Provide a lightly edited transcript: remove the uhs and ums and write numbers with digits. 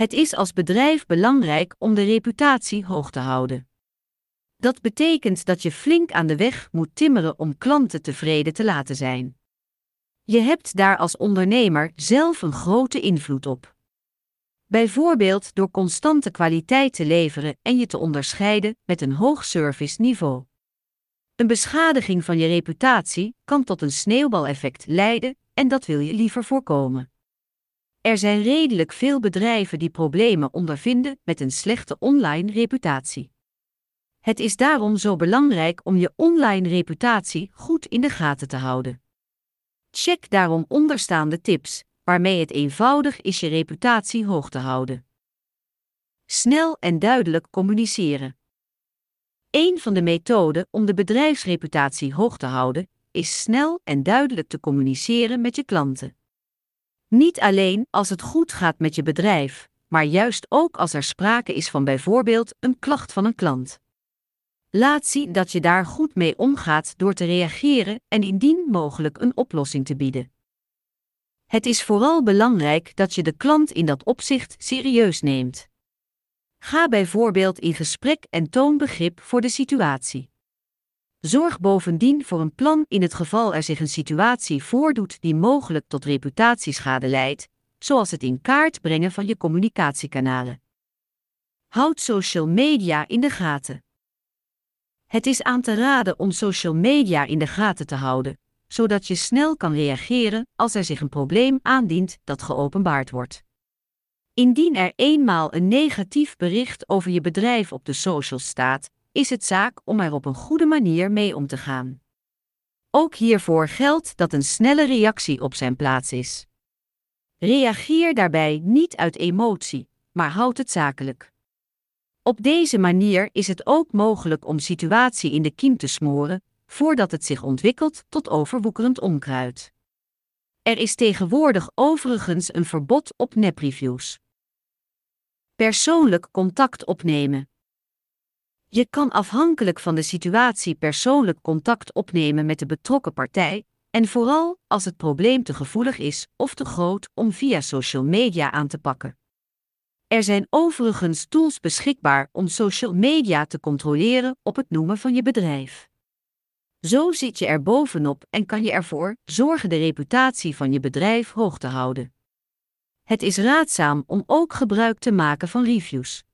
Het is als bedrijf belangrijk om de reputatie hoog te houden. Dat betekent dat je flink aan de weg moet timmeren om klanten tevreden te laten zijn. Je hebt daar als ondernemer zelf een grote invloed op. Bijvoorbeeld door constante kwaliteit te leveren en je te onderscheiden met een hoog serviceniveau. Een beschadiging van je reputatie kan tot een sneeuwbaleffect leiden en dat wil je liever voorkomen. Er zijn redelijk veel bedrijven die problemen ondervinden met een slechte online reputatie. Het is daarom zo belangrijk om je online reputatie goed in de gaten te houden. Check daarom onderstaande tips, waarmee het eenvoudig is je reputatie hoog te houden. Snel en duidelijk communiceren. Een van de methoden om de bedrijfsreputatie hoog te houden, is snel en duidelijk te communiceren met je klanten. Niet alleen als het goed gaat met je bedrijf, maar juist ook als er sprake is van bijvoorbeeld een klacht van een klant. Laat zien dat je daar goed mee omgaat door te reageren en indien mogelijk een oplossing te bieden. Het is vooral belangrijk dat je de klant in dat opzicht serieus neemt. Ga bijvoorbeeld in gesprek en toon begrip voor de situatie. Zorg bovendien voor een plan in het geval er zich een situatie voordoet die mogelijk tot reputatieschade leidt, zoals het in kaart brengen van je communicatiekanalen. Houd social media in de gaten. Het is aan te raden om social media in de gaten te houden, zodat je snel kan reageren als er zich een probleem aandient dat geopenbaard wordt. Indien er eenmaal een negatief bericht over je bedrijf op de socials staat, is het zaak om er op een goede manier mee om te gaan. Ook hiervoor geldt dat een snelle reactie op zijn plaats is. Reageer daarbij niet uit emotie, maar houd het zakelijk. Op deze manier is het ook mogelijk om situatie in de kiem te smoren, voordat het zich ontwikkelt tot overwoekerend onkruid. Er is tegenwoordig overigens een verbod op nepreviews. Persoonlijk contact opnemen. Je kan afhankelijk van de situatie persoonlijk contact opnemen met de betrokken partij, en vooral als het probleem te gevoelig is of te groot om via social media aan te pakken. Er zijn overigens tools beschikbaar om social media te controleren op het noemen van je bedrijf. Zo zit je er bovenop en kan je ervoor zorgen de reputatie van je bedrijf hoog te houden. Het is raadzaam om ook gebruik te maken van reviews.